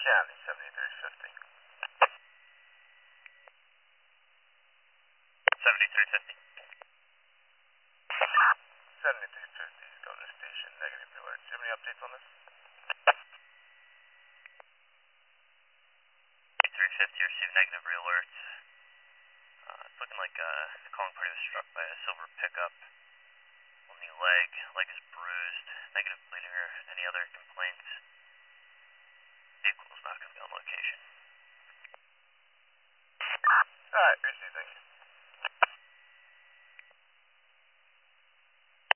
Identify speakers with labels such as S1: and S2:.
S1: County, 7350.
S2: 7350.
S1: 7350, go to station, negative alert. Do you have any updates on this?
S2: 350, received negative realerts. It's looking like the calling party was struck by a silver pickup on the leg. Leg is bruised, negative bleeding or any other complaints. Vehicle is not going to be on location.
S1: Alright, received.